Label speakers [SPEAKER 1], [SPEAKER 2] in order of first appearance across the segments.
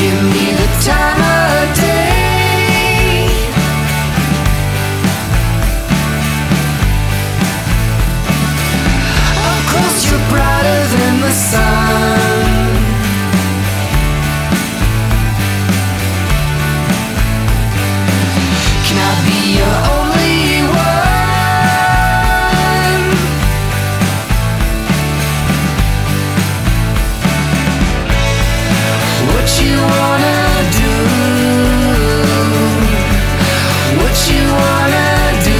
[SPEAKER 1] Give me the time of day. Up close, you're brighter than the sun. Can I be your only one? What you wanna do? What you wanna do?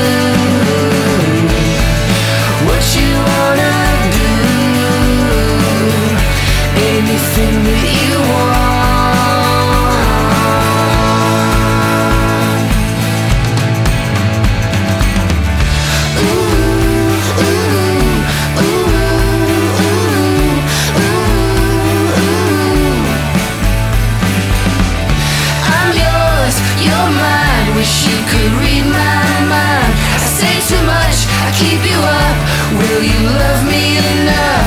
[SPEAKER 1] What you wanna do? Anything that you want. Wish you could read my mind. I say too much, I keep you up. Will you love me enough?